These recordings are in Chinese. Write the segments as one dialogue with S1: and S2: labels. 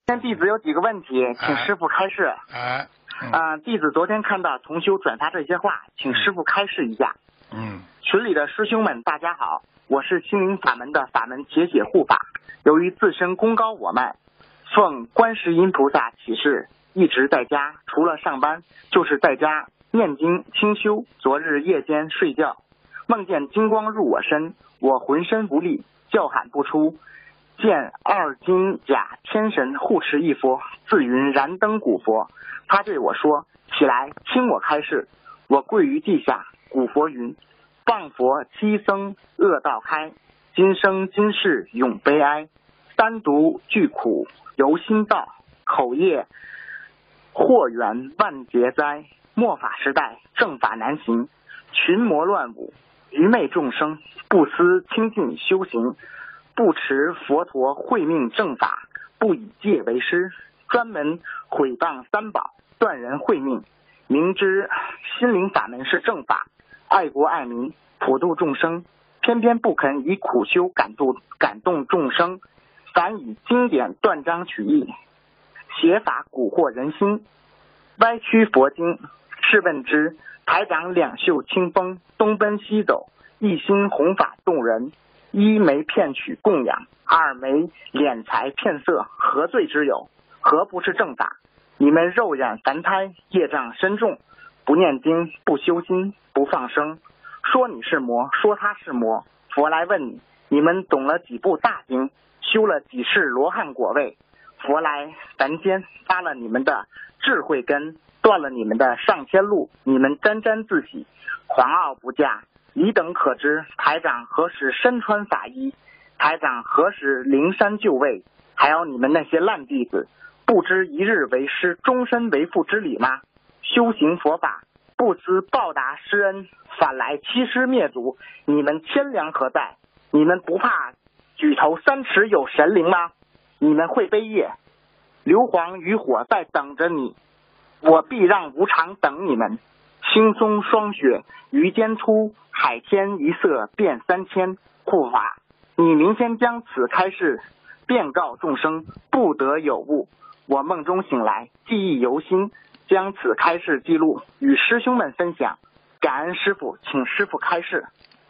S1: 今天弟子有几个问题，请师父开示。弟子昨天看到同修转发这些话，请师父开示一下。群里的师兄们大家好，我是心灵法门的法门解解护法。由于自身功高我慢，奉观世音菩萨启示，一直在家，除了上班就是在家念经清修。昨日夜间睡觉，梦见金光入我身，我浑身无力，叫喊不出。见二金甲天神护持一佛，自云燃灯古佛。他对我说：“起来，听我开示。”我跪于地下，古佛云：“谤佛七僧恶道开，今生今世永悲哀。单独具苦由心造，口业祸源万劫灾。末法时代正法难行，群魔乱舞，愚昧众生不思清净修行。不持佛陀慧命正法，不以戒为师，专门毁谤三宝，断人慧命。明知心灵法门是正法，爱国爱民，普度众生，偏偏不肯以苦修感动众生，反以经典断章取义，邪法蛊惑人心，歪曲佛经。试问之，台长两袖清风，东奔西走，一心弘法动人。一没骗取供养，二没敛财骗色，何罪之有？何不是正法？你们肉染凡胎，业障深重，不念经，不修心，不放生，说你是魔，说他是魔。佛来问你，你们懂了几部大经，修了几世罗汉果位？佛来凡间发了你们的智慧根，断了你们的上天路，你们沾沾自喜，狂傲不驾。汝等可知，台长何时身穿法衣？台长何时灵山就位？还有你们那些烂弟子，不知一日为师，终身为父之理吗？修行佛法，不思报答师恩，反来欺师灭祖，你们天良何在？你们不怕举头三尺有神灵吗？你们会悲业，硫磺与火在等着你，我必让无常等你们。青松霜雪于间出，海天一色变三千。护法，你明天将此开示，便告众生，不得有误。我梦中醒来，记忆犹新，将此开示记录与师兄们分享。感恩师父，请师父开示。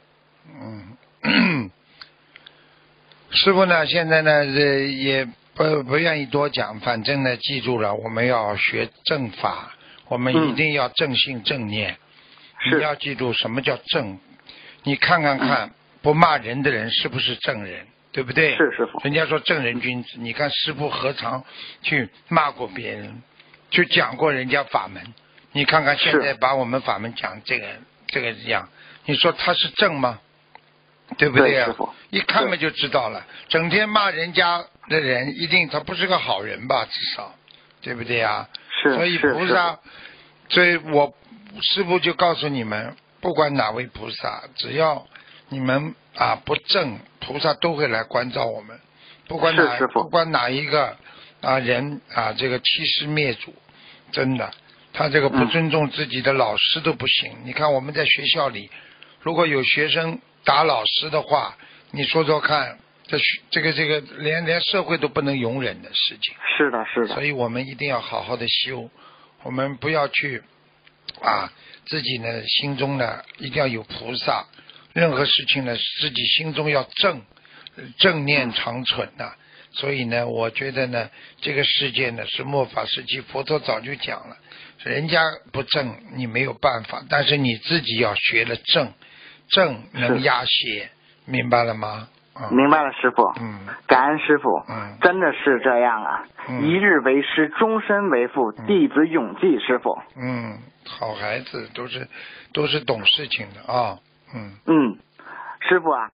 S2: 师父呢，现在呢也不愿意多讲，反正呢记住了，我们要学正法，我们一定要正信正念。你要记住什么叫正，你看看不骂人的人是不是正人，对不对？
S1: 是师父。人
S2: 家说正人君子，你看师父何尝去骂过别人，去讲过人家法门？你看看现在把我们法门讲这个样，你说他是正吗？对不对啊？一看嘛就知道了。整天骂人家的人，一定他不是个好人吧？至少，对不对啊？所以菩萨，所以我师父就告诉你们，不管哪位菩萨，只要你们不正，菩萨都会来关照我们。不管哪一个人这个欺师灭祖，真的，他这个不尊重自己的老师都不行。你看我们在学校里，如果有学生打老师的话，你说说看，这个连社会都不能容忍的事情。
S1: 是的，是的。
S2: 所以我们一定要好好的修，我们不要去自己呢心中呢一定要有菩萨，任何事情呢自己心中要正念长存呐。所以呢，我觉得呢，这个世界呢是末法时期，佛陀早就讲了，人家不正你没有办法，但是你自己要学了正能压邪，明白了吗？
S1: 明白了，师父。感恩师父。真的是这样啊。一日为师，终身为父，弟子永记师父。
S2: 好孩子都是懂事情的啊。
S1: 师父啊。